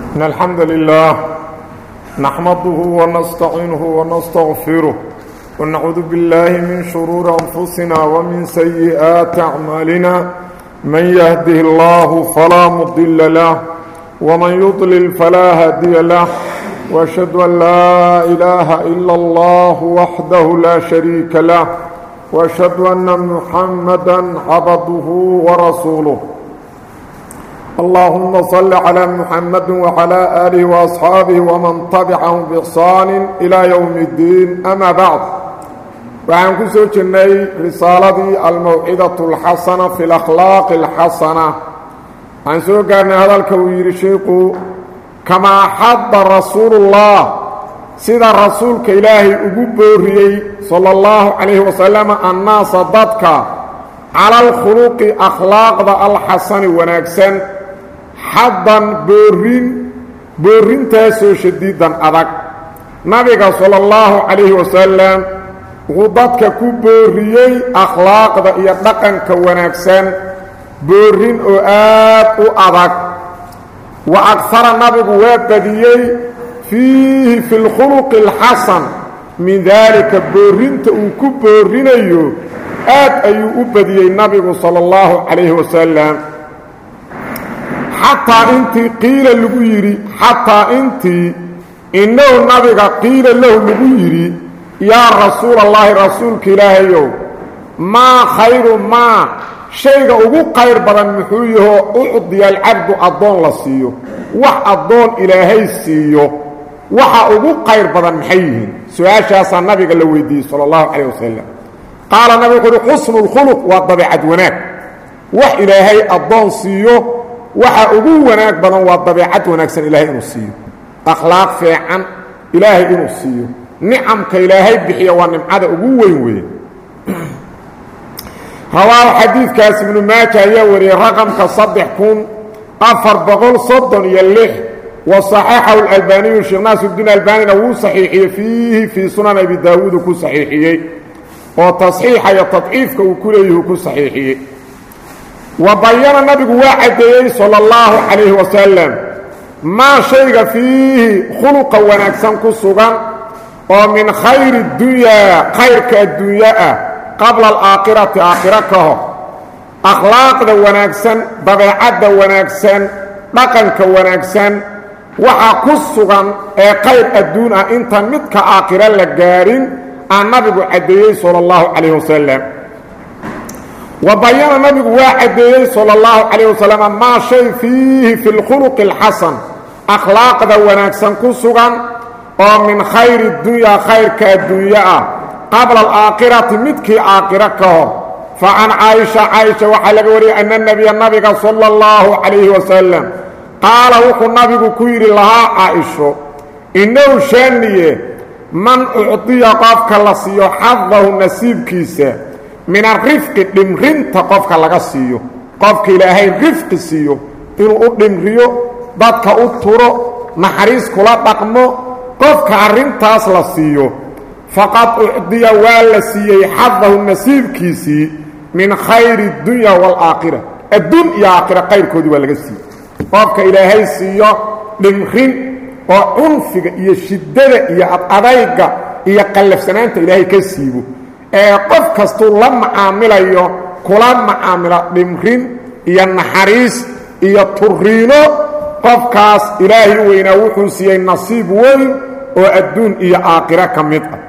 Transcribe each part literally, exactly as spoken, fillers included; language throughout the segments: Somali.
إن الحمد لله نحمده ونستعينه ونستغفره ونعوذ بالله من شرور أنفسنا ومن سيئات أعمالنا من يهده الله فلا مضل له ومن يضلل فلا هادي له وأشهد أن لا إله إلا الله وحده لا شريك له وأشهد أن محمدا عبده ورسوله اللهم صل على محمد وعلى آله وأصحابه ومن تبعهم بإحسان إلى يوم الدين أما بعد وعن كسو جني رسالة الموعظة الحسنة في الأخلاق الحسنة عن سو قرن هذا الكوير شيخ كما حد رسول الله سيد الرسول كإلهي أبوبوري صلى الله عليه وسلم الناس ضدك على الخلق أخلاق الحسن ونكسن حدا بورين بورين تاسو شديدا أدك نبي صلى الله عليه وسلم وضدك كبوري أخلاق يدقن كونكسن بورين أؤاب أدك وأكثر النبي وابديي فيه في الخلق الحسن من ذلك بورين تأكبورين أيو آد أيو أبديي النبي صلى الله عليه وسلم حتى انت قيل لغيري حتى انت إنه النبي قيل له لغيري يا رسول الله رسولك إلهي ما خير ما شيء أقول خير بدن محويه أعطي العبد أضون لسيه وح أضون إلهي سيه وح أقول خير بدن محيه سؤال شاسع النبي قال له ويدي صلى الله عليه وسلم قال النبي يقول حسن الخلق والطبيعة وناك وح إلهي أضون سيه وح أقول وناك بدن والطبيعة وناك سن إلهي إنه سيه أخلاق فيعا إلهي إنه سيه نعم كإلهي بحي ونمعه أقول وين وين رواه حديث كاس بن ماجه يوري رقم كصدح كون أفر بغل صدن يلح وصحيحه الألباني الشيخ ناصر الدين الألباني هو صحيحي فيه في سنن أبي داود كو صحيحي وتصحيح يتضعيف وكله كو صحيحي وبين النبي واحد صلى الله عليه وسلم ما شيء فيه خلق ونكسن كسوغان ومن خير الدنيا خير كالدنيا قبل الآخرة آخرته أخلاق ذا ونكسن ضبيعات ذا ونكسن لقنك ونكسن وحاكسوغا خير الدنيا انت متك آخرة لقارين النبي عديه صلى الله عليه وسلم وبين النبي واحد صلى الله عليه وسلم ما شيء فيه في الخلق الحسن أخلاق ذا ونكسن كسوغا ومن خير الدنيا خير كالدنيا قبل الآخرة متكي آخرته فعن عائشة عائشة وحلق وري أن النبي النبي صلى الله عليه وسلم قال وقو النبي كوير لها عائشة إنه شانية من أعطي قفك لسيو حظه نسيب كيسة من الرفق لمرين تقفك لغسيو قفك إلهي رفق سيو إنه أدمريو ضدك أطرو محريس كلا تقمو قفك عرين تاس لسيو فقد أعطي والسيي حظه النسيب كيسي من خير الدنيا والآخرة الدنيا والآخرة خير كودي والغسي قفك إلهي سيو لمخين وعنفق إيا الشدة إيا أضايق إيا قلف سنانت إلهي كسيبه قفك استو لما عامل إيا كلام عامل لمخين إيا النحريس إيا الترغينو قفكاس إلهي وينوحو سيي النصيب وين وأدون إيا آخرة كميطة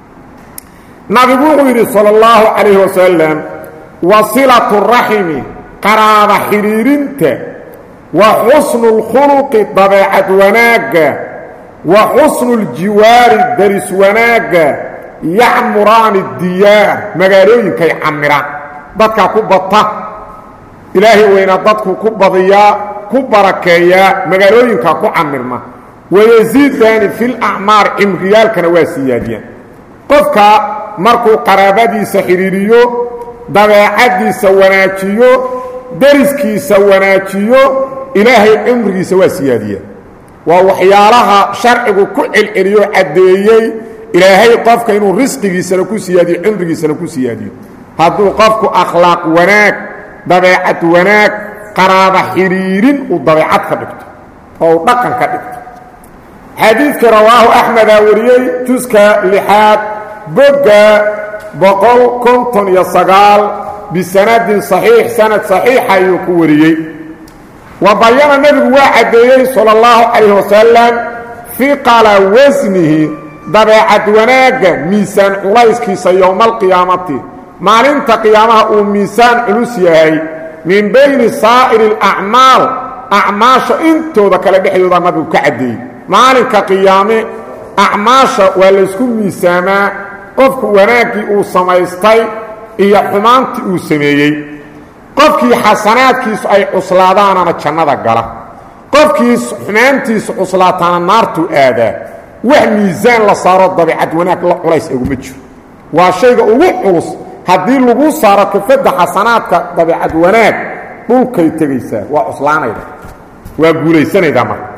نبي صلى الله عليه وسلم وصلة الرحم قرابة حريرنت وحسن الخلق طبيعة وناق وحسن الجوار درس وناق يعمران الديار مقالوين كي عمران ضدك كبطة إلهي وين ضدك كبضياء كبركياء مقالوين كي عمرما ويزيد ثاني في الأعمار عمريال كنواسياديا قفك markuu qaraabadiisa xiriiriyo dabeecadiisa wanaajiyo dariskiisa wanaajiyo ilaahay cimrigiisa waa siyaadiya waa waxyaalaha sharcigu ku cilciliyo cadeeyay ilaahay qofka inuu risqigiisa ku siyaadiyo cimrigiisa ku siyaadiyo hadduu qofku akhlaaq wanaag dabeecad wanaag qaraaba xiriirin u dabeecad ka dhigto oo dhaqan ka dhigto xadiidka rawaahu axmed aa wariyey juska lixaad bogga boqol konton iyo sagaal bisanadin saxiix sanad saxiixa ayuu ku wariyey wa bayana nebigu waa caddeeyey sala allahu calayhi wasalam fiqala wasnihi dabeecad wanaagga miisaan culayskiisa yowma alqiyaamati maalinta qiyaamaha uu miisaan culus yahay min bayni saa'iri alacmaal acmaasha intooda kale dhexdooda nabigu ka caddeeyey maalinka qiyaame acmaasha waa laysku miisaamaa qofku wanaaggii uu samaystay iyo xumaantii uu sameeyey qofkii xasanaadkiisu ay cuslaadaanana jannada gala qofkii xumaantiisu cuslaataana naartuu aadaa wax miisaan la saaro dabeecad wanaag la culays iguma jiro waa shayga ugu culus haddii lagu saaro kafadda xasanaadka dabeecad wanaag dhulkay tegaysaa waa cuslaanayda waa guulaysanaydaa marka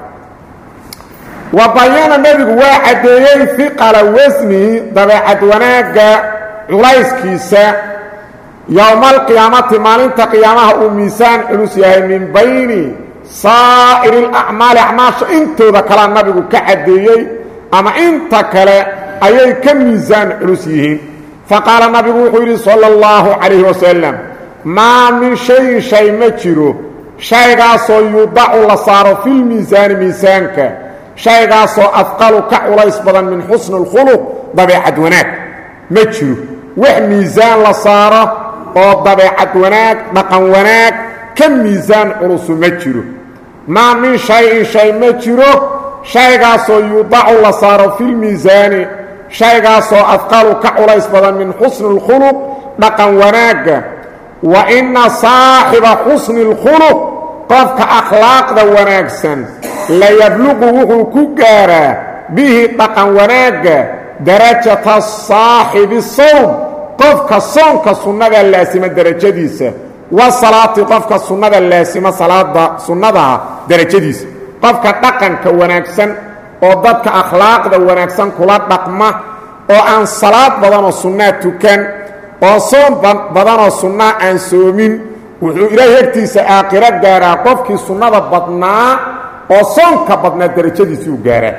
wa bayana nebigu waa caddeeyey fiqala wasnihi dabeecad wanaagga culayskiisa yowma alqiyaamati maalinta qiyaamaha uu miisaan culus yahay min bayni saa'iri alacmaali acmaasha intooda kalea nabigu ka caddeeyey ama inta kale ayay ka miisaan culus yihiin faqaala nabigu wuxuu yidhi sala allahu calayhi wasalam maa min shayin shay ma jiro shaygaasoo yudacu la saaro filmiisaani miisaanka shaygaasoo afqalu ka culays badan min xusni اlkhuluq dabeecad wanaag ma jiro wax miisaan la saaro oo dabeecad wanaag dhaqan wanaag ka miisaan culusu ma jiro maa min shayin shay ma jiro shaygaasoo yudacu la saaro filmiisaani shaygaasoo afqalu ka culays badan min xusni اlkhuluq dhaqan wanaagga wa ina saaxiba xusni اlkhuluq qofka akhlaaqda wanaagsan layabluqu wuxuu ku gaaraa bihi dhaqan wanaagga darajata saaxibi sawm qofka soonka sunnada laasima derajadiisa wa salaati qofka sunnada laasima salaada sunnadaha derajadiisa qofka dhaqanka wanaagsan oo dadka akhlaaqda wanaagsan kula dhaqma oo aan salaad badanoo sunnaa tukan oo soon badanoo sunnaa aan soomin wuxuu ilaahay agtiisa aakhiro gaaraa qofkii sunnada badnaa oo soonka badnaa derajadiisuu gaaraa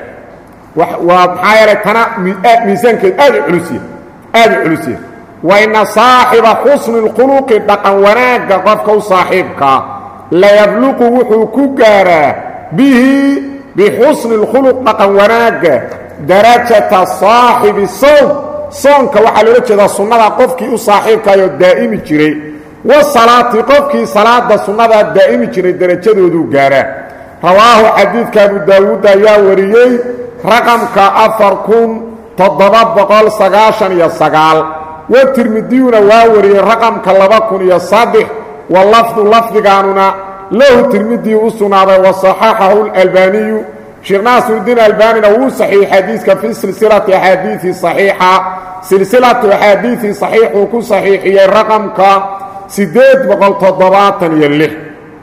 waa maxaa yeelay tana miisaankeed aad u culusya aad u culusya wa ina saaxiba xusni اlkhuluqi dhaqan wanaagga qofka u saaxiibkaa layabluqu wuxuu ku gaaraa bihi bixusni اlkhuluq dhaqan wanaagga darajata saaxibi sowm soonka waxaa loola jeedaa sunnada qofkii u saaxiibkaayoo daa'imi jiray wa salaati qofkii salaada sunnadaa daa'imi jiray derajadooduu gaaraa rawaahu xadiidka abu daawuud ayaa wariyey raqamka afar kun toddoba boqol sagaashan iyo sagaal wa tirmidiyuna waa wariyey raqamka laba kun iyo saddex wa lafdu lafdigaanuna lahu tirmidiyu u sugnaaday wa saxaxahu اlalbaaniyu sheekh naasirudiin albaanina wuu saxiix xadiidka fii silsilati axaadiii saxiixa silsilatu axaadiii saxiixuu ku saxiixiyey raqamka siddeed boqol toddobaatan iyo lix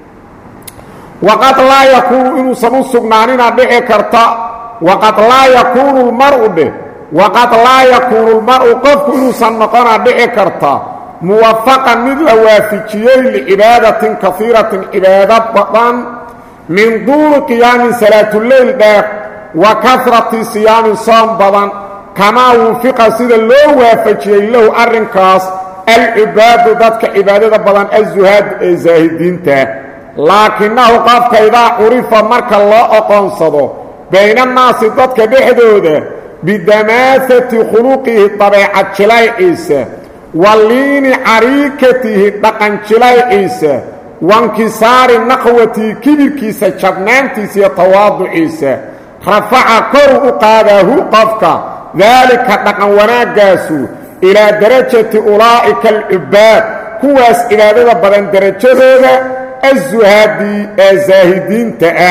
waqad laa yakuunu inuusan u sugnaanina dhici karta waqad laa yakuunu lmaru dheh waqad laa yakuunu lmar'u qofku inuusan noqona dhici karta muwafaqan mid la waafijiyey licibaadatin kaiiratin cibaado badan min duuli qiyaamin salaatuleyl dheer wa karati siyaamin soom badan kamaa wufiqa sida loo waafajiyey lahu arrinkaas alcibaadu dadka cibaadada badan azuhaad ee zaahidiinta laakinahu qofka idaa curifa marka loo oqoonsado baynannaasi dadka dhexdooda bidamaasati khuluqihi dabeecad jilayciisa wa liini cariikatihi dhaqan jilayciisa wainkisaari naqwatihi kibirkiisa jabnaantiisa iyo tawaaduciisa rafaca koru u qaadaahu qofka daalika dhaqan wanaaggaasu ilaa darajati ulaa'ika alcibaad kuwaas cibaadada badan derajadooda azuhaadi ee zaahidiinta ah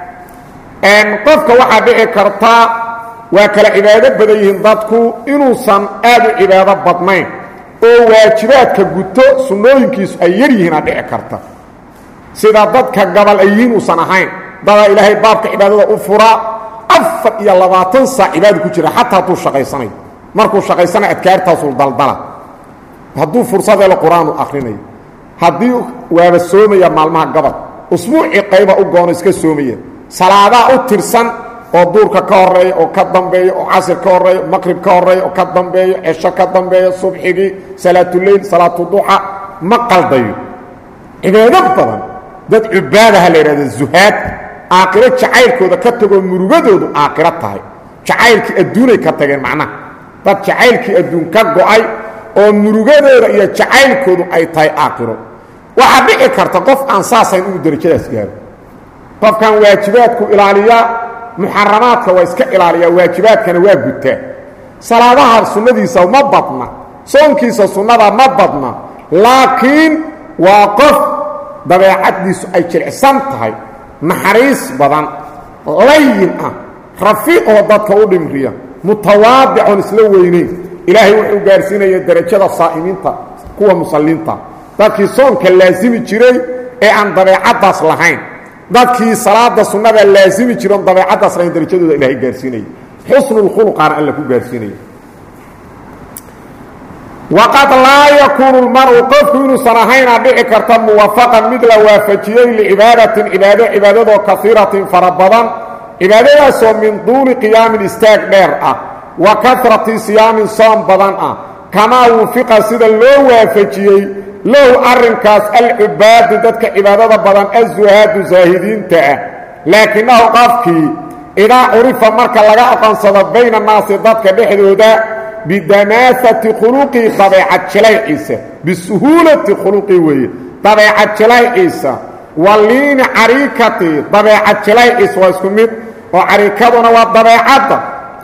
qofka waxaa dhici karta waa kala cibaado badan yihiin dadku inuusan aad u cibaado badnayn oo waajibaadka guto sunnooyinkiisu ay yar yihiin aa dhici karta sida dadka gabal ay yihiin uusan ahayn dadaa ilaahay baabka cibaadada u furaa afar iyo labaatan saac cibaada ku jira xataa hadduu shaqaysanayo markuu shaqaysana adkaartaasuu daldala hadduu fursadeelo qur-aanu akhrinayo haddii waaba soomaya maalmaha gabal usbuucii qayba u goono iska soomaya salaadaa u tirsan oo duurka ka horeeya oo ka dambeeya oo casir ka horeeya maqrib ka horeeya oo ka dambeeya cisho ka dambeeya subxigii salaatuleyl salaatuduxa ma qaldayo cibaado badan dad cibaadaha la yidhahdo zuhaad aakhiro jacaylkooda ka tagoo murugadoodu aakhiro tahay jacaylkii adduunay ka tageen macnaha dad jacaylkii adduun ka go'ay oo murugadooda iyo jacaylkoodu ay tahay aakhiro waxaa dhici karta qof aan saasayn inuu derajadaas gaaro qofkan waajibaadku ilaaliyaa muxaramaadka waa iska ilaaliyaa waajibaadkana waa gutaa salaadaha sunnadiisa ma badna soonkiisa sunnada ma badna laakiin waa qof dabeecaddiisu ay jilicsan tahay naxariis badan layin ah rafiiqoo dadka u dhimriya mutawaadicoon isla weynayn ilaahay wuxuu gaarsiinaya derajada saa'imiinta kuwa musalliinta dadkii soonka laasimi jiray ee aan dabeecaddaas lahayn dadkii salaada sunnada laasimi jiroon dabeecaddaas lahayn derajadooda ilaahay gaarsiinaya xusnulkhuluqaana alla ku gaarsiinaya waqad laa yakuunu lmaru qofku inuusan ahaynaa dhici karta muwafaqan mid la waafajiyey licibaadatin cibaado cibaadadoo kaiiratin fara badan cibaadadaasoo min duuli qiyaamin istaag dheer ah wa karati siyaamin soom badan ah kamaa wufiqa sida loo waafajiyey lahu arrinkaas alcubaadu dadka cibaadada badan azuhaadu zaahidiinta ah laakinahu qofkii idaa curifa marka laga aqoonsado bayna naasi dadka dhexdooda bidamaasati khuluqii dabeecad jilayciisa bisuhuulati khuluqii weeye dabeecad jilayciisa waliini cariikati dabeecad jilayciisa waa isku mid oo cariikaduna waa dabeecadda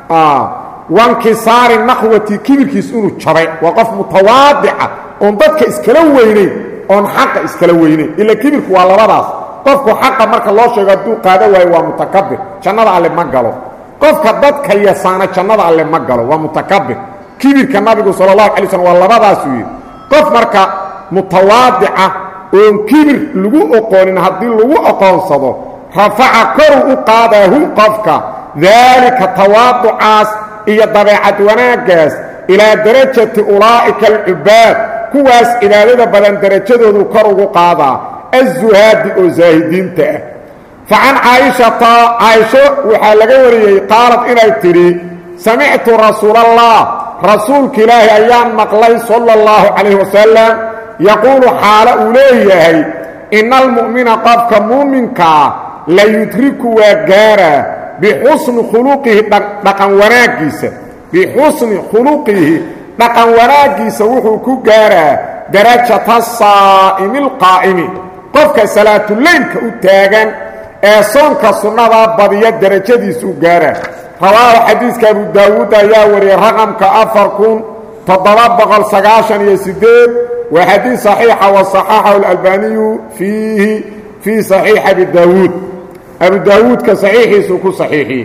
wankisaari naqwati kibirkiis inuu jabay waa qof mutawaadica oon dadka iskala weynayn oon xaqa iskala weynayn ila kibirku waa labadaas qofku xaqa marka loo sheego hadduu qaado waayo waa mutakabir jannada alle ma galo qofka dadka yasaana jannada alle ma galo waa mutakabir kibirka nabigu sal اlahu alay slm waa labadaasuu yidhi qof marka mutawaadica oon kibir lagu oqoonin haddii lagu oqoonsado rafaca koruu u qaadaahu qofka daalika tawaaducaas iyo dabeecad wanaaggaas ilaa darajati ulaa'ika alcubaad kuwaas cibaadada badan derajadoodu kor ugu qaadaa azuhaadi oo zaahidiinta ah facan caaishata caaisho waxaa laga wariyey qaalad inay tidhi samictu rasuulallah rasuulka ilaahi ayaan maqlay sala اllahu calayh wasalam yaquulu xaalo uu leeyahay ina almu'mina qofka muuminkaa la yudriku waa gaaraa bixusni khuluqihi dhaqan wanaaggiisa bixusni khuluqihi dhaqan wanaaggiisa wuxuu ku gaaraa darajata saa'imi alqaa'imi qofka salaatuleylka u taagan ee soonka sunnadaa badiya derajadiisuu gaaraa rawaahu xadiiska abu daawuud ayaa wariyey raqamka afar kun toddoba boqol sagaashan iyo siddeed waa xadiis saxiixa wa saxaxahu alalbaaniyu fiihi fii saxiixi abi daawuud abu daawuudka saxiixiisuu ku saxiixiyey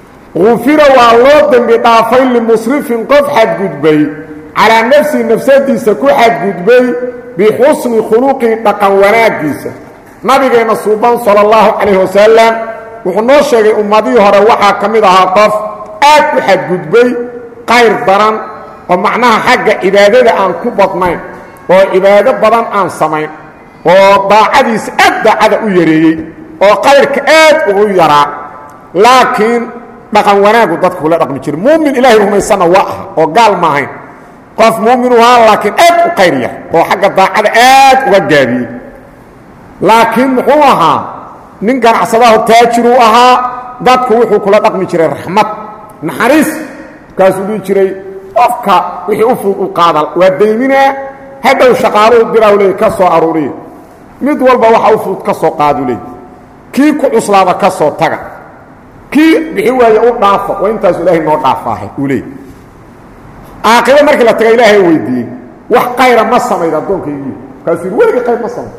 gufira waa loo dembi dhaafay limusrifin qof xadgudbay calaa nafsihi nafsadiisa ku xadgudbay bixusni khuluqii dhaqan wanaaggiisa nabigeenna suuban sala allahu calayh wasalam wuxuu noo sheegay ummadihii hore waxaa ka mid ahaa qof aad u xadgudbay qayr daran oo macnaha xagga cibaadada aan ku badnayn oo cibaado badan aan samayn oo daacadiisa aad daacada u yareeyey oo qayrka aad ugu yaraa laakiin dhaqan wanaagu dadka kula dhaqmi jira muumin ilaahay rumaysanna waa aha oo gaal ma ahayn qof muumin u ahaa laakiin aad u qayr yar oo xagga daacada aad uga gaabiyey laakiin muxuu ahaa nin ganacsadaho taajiruu ahaa dadku wuxuu kula dhaqmi jiray raxmad naxariis markaasuu dhihi jiray qofka wixii u fudud u qaada waa dayminaa hadhow shaqaaluhu diraahu leey ka soo aruuriya mid walba waxa u fudud ka soo qaadu leey kii ku cuslaada ka soo taga kii bixi waaye u dhaafo waa intaasu ilaahay noo dhaafaahay uu leey aakhiro markii la taga ilaahay weydiiyey wax qayra ma samayd addoonkaygiiyo markaasuu yidhi weligii qayr ma samayd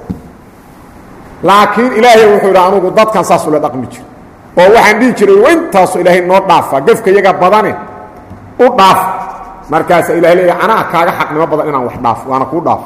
laakiin ilaahay wuxuu yidhi anugu dadkan saas ula dhaqmi jiro oo waxaan dhihi jiray waa intaasu ilaahay noo dhaafaa gefka iyaga badane u dhaaf markaasa ilahay leeyahay anaa kaaga xaqnimo badan inaan wax dhaafo waana kuu dhaafo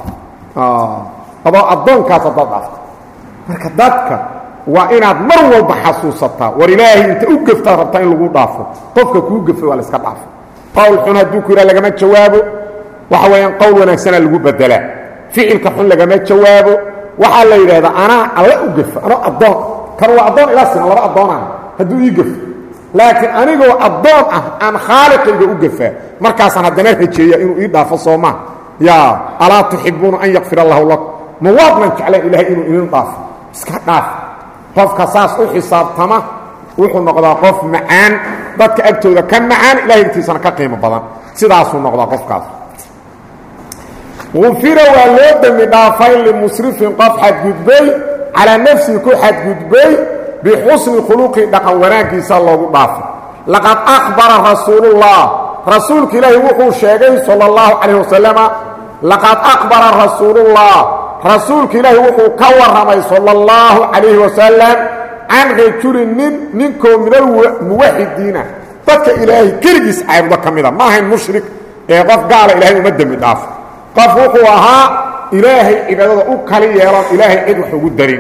adoo addoonkaas haddaad dhaafto marka dadka waa inaad mar walba xasuusataa war ilaahay inta u geftaad rabtaa in lagu dhaafo qofka kuu gefay waa la iska dhaafo qowl xun hadduu ku yidhaha lagama jawaabo waxa weeyaan qowl wanaagsanaa lagu bedelaa ficilka xun lagama jawaabo waxaa la yidhaahdaa anaa alla u gefa anoo addoon kan waa addoon ila siman laba addoonaan hadduu ii gafo laakiin anigoo addoon ah aan khaaliqayga u gafaa markaasaan haddana rajeeya inuu ii dhaafo soomaa yaa alaa tuxibuuna an yakfir allahu lakum ma waadnan jeclayn ilaahay inuu idin dhaafo iska dhaaf qofka saas u xisaabtama wuxuu noqdaa qof macaan dadka agtooda ka macaan ilahay agtiisana ka qiimo badan sidaasuu noqdaa qofkaas gufira waa loo dembi dhaafay limusrifin qof xadgudbay calaa nafsihi ku xadgudbay bixusni khuluqi dhaqan wanaaggiisa loogu dhaafay laqad akhbara rasuulullah rasuulka ilaahi wuxuu sheegay sala allahu calayh wasalama laqad akhbara rasuulullah rasuulka ilaahi wuxuu ka warramay sala allahu calayhi wasalam can rajulin nin ninkoo minal muwaxidiina dadka ilaahay keligiis caabudo ka mida ma ahayn mushrik ee qof gaala ilahay uma dembi dhaafo qof wuxuu ahaa ilaahay cibaadada u kali yeelan ilaahay cid wax ugu darin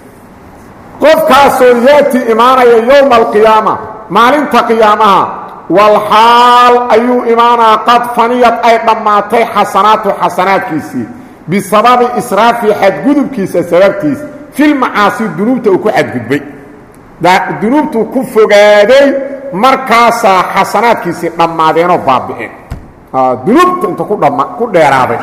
qofkaasoo yaati imaanaya yowma alqiyaama maalinta qiyaamaha walxaal ayuu imaanaa qad faniyad ay dhammaatay xasanaatu xasanaadkiisii bisababi israafii xadgudubkiisa sababtiis filmacaasi dunuubta uu ku xadgudbay dunuubtuu ku fogaaday markaasaa xasanaadkiisii dhammaadeenoo baabi'een dunuubta inta ku dheeraaday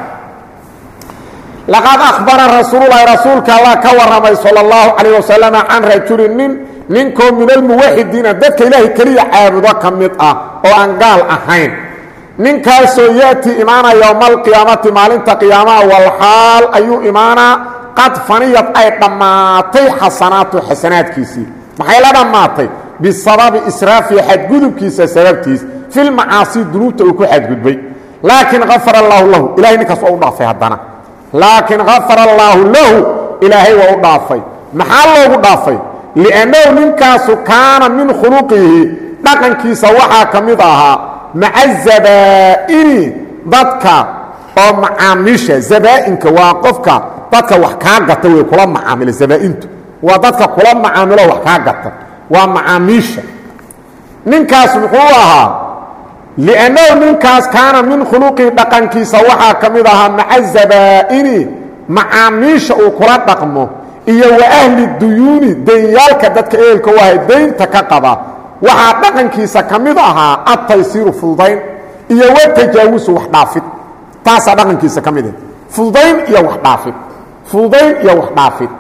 laqad akhbara rasuululahi rasuulka allah ka warramay sala allahu calayh wasalam can rajulin nin ninkoo min almuwaxidiina dadka ilaahay keliya caabudo ka mid ah oo aan gaal ahayn ninkaasoo yaati imaana yowma alqiyaamati maalinta qiyaamaha walxaal ayuu imaanaa qad faniyad ay dhammaatay xasanaatu xasanaadkiisii maxay la dhammaatay bisababi israafii xadgudubkiisa sababtiis filmacaasi dunuubta uu ku xadgudbay laakiin afara allaahu lahu ilahay ninkaas waa u dhaafay haddana laakiin afara allaahu lahu ilaahay waa u dhaafay maxaa loogu dhaafay liannahu ninkaasu kaana min khuluqihi dhaqankiisa waxaa ka mid ahaa maca zabaa'ini dadka oo macaamiisha zabaa'inka waa qofka dadka wax kaa gata wey kula macaamila zabaa'intu waa dadka kula macaamilo wax kaa gata waa macaamiisha ninkaas muxuu ahaa liannahu ninkaas kaana min khuluqihi dhaqankiisa waxaa ka mid ahaa maca zabaa'ini macaamiisha uu kula dhaqmo iyo wa ahli duyuuni danyaalka dadka ehelka u ahay daynta ka qaba waxaa dhaqankiisa ka mid ahaa adtaysiiru fududayn iyo wa tajaawusu wax dhaafid taasaa dhaqankiisa ka mid ah fududayn iyo wax dhaafid fududayn iyo wax dhaafid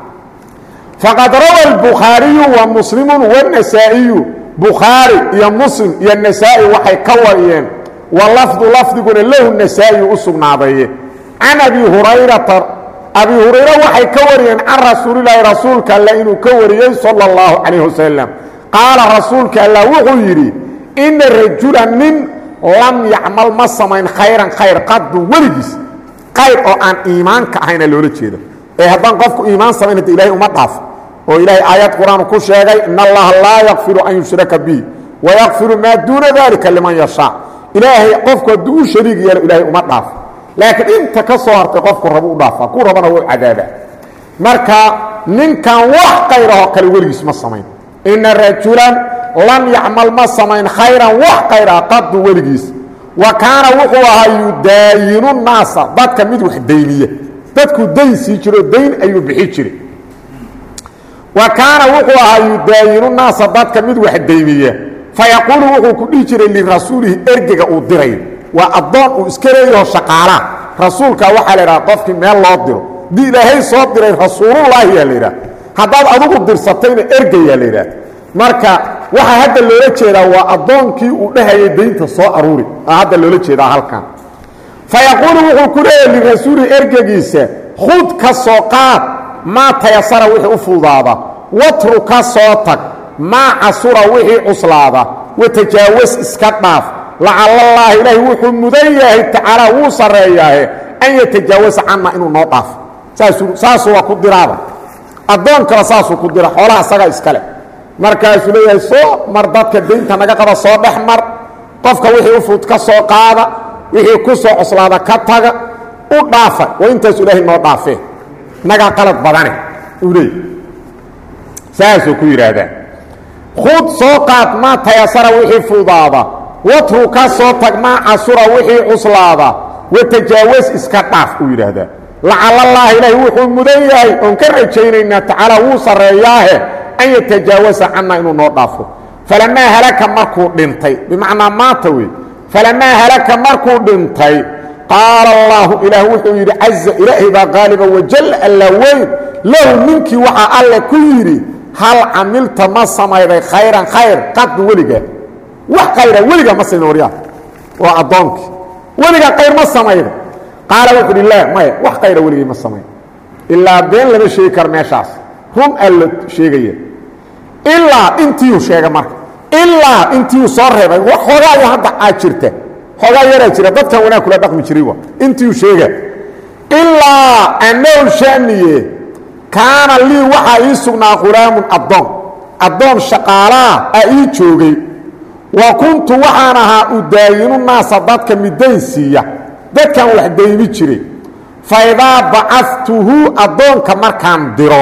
faqad rawa albukhaariyu wa muslimu wanasaa'iyu bukhaari iyo muslim iyo nasaa'i waxay ka wariyeen wa lafdu lafdiguna lahu nasaa'iyu u sugnaadeeye can abi hurayrata abi hurayra waxay ka wariyeen can rasuulilaahi rasuulka alla inuu ka wariyey sala allahu calayh wasalam qaala rasuulka alla wuxuu yidhi ina rajula nin lam yacmal ma samayn khayran khayr qadun weligiis qayr oo aan iimaanka ahayna loola jeedo ee haddaan qofku iimaan samayn hadda ilahay uma dhaafo oo ilaahay aayad qur-aan ku sheegay in allaha laa yakfiru an yushraka bihi wayakfiru maa duuna dalika liman yashaa ilaahay qofku hadduu u shariig yeelo ilaahay uma dhaafo laakiin inta ka soo hartay qofku rabo u dhaafa ku rabana wuu cadaabaa marka ninkan wax kayrahoo kale weligiis ma samayn ina rajulan lam yacmal ma samayn khayran wax kayraha qadu weligiis wa kaana wuxuu ahaa yudaayinu naasa dadka mid wax dayniya dadku dayn sii jiro dayn ayuu bixi jiray wa kaana wuxuu ahaa yudaayinu naasa dadka mid wax dayniya fayaquulu wuxuu ku dhihi jiray lirasuulihi ergega uu diray waa addoon uu iska leeyaho shaqaalaa rasuulka waxaa la idhaha qofkii meel loo diro dii ilaahay soo diray rasuulullaahi yaa la yidhaha haddaad adugu dirsatayna ergayaa la yidhaah marka waxaa hadda loola jeedaa waa addoonkii uu dhahayay daynta soo aruuri aa hadda loola jeedaa halkan fayaquulu wuxuu ku leeyahay lirasuulihi ergegiisa khud ka soo qaad maa tayasara wixii u fududaada watru ka soo tag maa casura wixii cuslaada watajaawas iska dhaaf lacallallaahi ilaahi wuxuu mudan yahay tacaala wuu sarreeyaahe an yatajaawasa canna inuu noo dhaafo saasuu waa ku diraaba addoon kale saasuu ku dira xoolaha isagaa iskale markaasuu leeyahay soo mar dadka daynta naga qaba soo dhex mar qofka wixii u fudud ka soo qaada wixii ku soo coslaada ka taga u dhaafa waa intaasu ilaahay noo dhaafee nagaa qalad badane uu leey saasuu ku yidhaahdaa khud soo qaad maa tayasara wixii fududaada watru ka soo tag maa casura wixii cuslaada watajaawas iska dhaaf uu yidhaahdaa lacallallaahi ilaahi wuxuu mudan yahay oon ka rajaynaynaa tacaala wuu sarreeyaahe an yatajaawaza cannaa inuu noo dhaafo falamaa halaka markuu dhintay bimacnaa maata wey falamaa halaka markuu dhintay qaala allaahu ilaah wuxuu yidhi caza ilaahay baa qaaliba wajal alla weyn lahu ninkii waxaa alle ku yidhi hal camilta ma samayday khayran khayr qaddu weligaa wax khayra weligaa ma samayda waryaa waa addoonkii weligaa khayr ma samayda qaala wuxuu idhi laa maya wax khayra weligay ma samayn ilaa been lama sheegi karo meeshaas run alla sheegaya ilaa intiiu sheega marka ilaa intiiu soo reebay wax hogaaya hadda aad jirta hogaa yaraa jira dadkan wanaag kula dhaqmi jiray wa intiiu sheega ilaa annahu shaniye kaana lii waxaa ii sugnaa khulaamun addoon addoon shaqaalaa a ii joogay wa kuntu waxaan ahaa udaayinu naasa dadka midayn siiya dadkan wax daymi jiray faidaa bacaftuhu addoonka markaan diro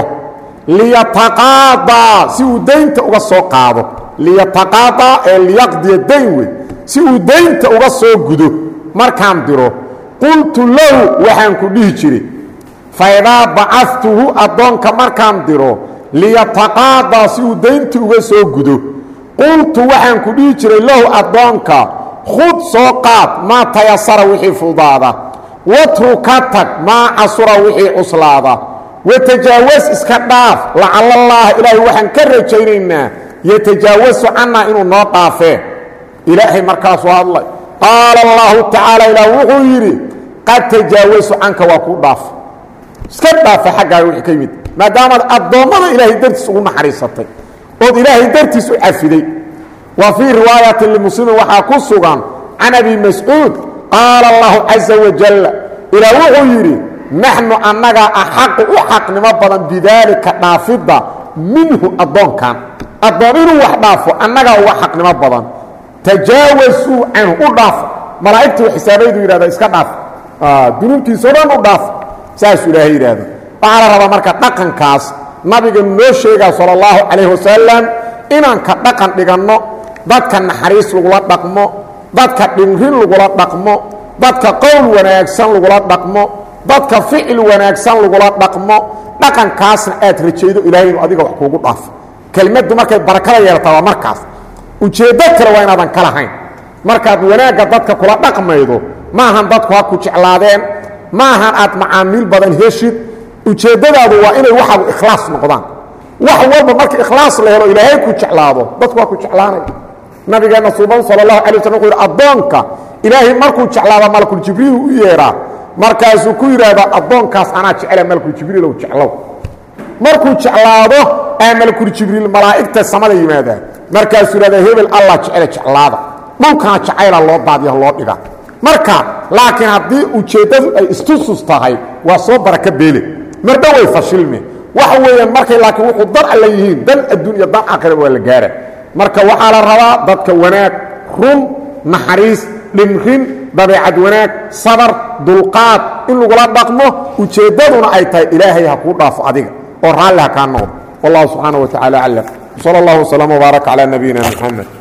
liyataqaadaa si uu daynta uga soo qaado liyataqaadaa ee liyaqdiya dayn wey si uu daynta uga soo gudo markaan diro qultu lahu waxaan ku dhihi jiray faidaa bacaftuhu addoonka markaan diro liyataqaadaa si uu daynta uga soo gudo qultu waxaan ku dhihi jiray lahu addoonka khud soo qaad maa tayasara wixii fudaada watruka tag maa casura wixii cuslaada watajaawas iska dhaaf lacalallaaha ilaahay waxaan ka rajaynaynaa yatajaawasu cannaa inuu noo dhaafee ilaahay markaasuu hadlay qaala allaahu tacaala ilaah wuxuu yidhi qad tajaawasu canka waa kuu dhaafa iska dhaafa xaggaaga wixii ka yimid maadaamaad addoommada ilaahay dartiis ugu naxariisatay ood ilaahay dartiis u cafiday wa fii riwaayatin limuslimin waxaa ku sugan can abi mascuud qaala allahu caza wajalla ilaah wuxuu yidhi naxnu annagaa axaqu u xaqnimo badan bidaalika dhaafidda minhu addoonkan addoon inuu wax dhaafo annagaa uga xaqnimo badan tajaawasuu canhu u dhaafo malaa'igtuu xisaabaydu yidhahda iska dhaaf dunuubtiisao dhan u dhaaf saasuu ilaahay yidhaahda waxaa la rabaa marka dhaqankaas nabiganu noo sheegaa sala allahu calayh wasalam inaan ka dhaqan dhiganno dadka naxariis lagula dhaqmo dadka dhimrin lagula dhaqmo dadka qowl wanaagsan lagula dhaqmo dadka ficil wanaagsan lagula dhaqmo dhaqankaasna aad rajaydo ilaahay inuu adiga wax kuugu dhaafo kelmaddu markay barakada yeelataa waa markaas ujeeddo kale waa inaadan ka lahayn markaad wanaagga dadka kula dhaqmaydo maahan dadku ha ku jeclaadeen maahan aad macaamiil badan heshid ujeeddadaadu waa inay waxaagu ikhlaas noqdaan wax walba marka ikhlaas la helo ilaahay ku jeclaado dadku waa ku jeclaanaya nabigeenna suuban sala allahu alay waslam wuxuu yidhi addoonka ilaahay markuu jeclaada malakuljibriil u yeedhaa markaasuu ku yidhaahdaa addoonkaas anaa jecela malakuljibriilow jeclow markuu jeclaado aa malakuljibriil malaa'igta samada yimaadaan markaasuu yidhahdaa hebel allah jecele jeclaada dhulkana jacayla loo daadiya loo dhigaa marka laakiin haddii ujeeddadu ay istusus tahay waa soo baraka beele mardha way fashilme waxa weeyaan markay laakiin wuxuu dan alla yihiin dan adduun iyo dan aakhiraba waa la gaara marka waxaa la rabaa dadka wanaag run naxariis dhimrin dabeecad wanaag sabar dulqaad in lagula dhaqmo ujeeddaduna ay tahay ilaahay ha kuu dhaafo adiga oo raalli ha kaa noqdo wallahu subxaana wa tacaala aclam sala allahu wasalama wbaaraka calaa nabiyina moxamed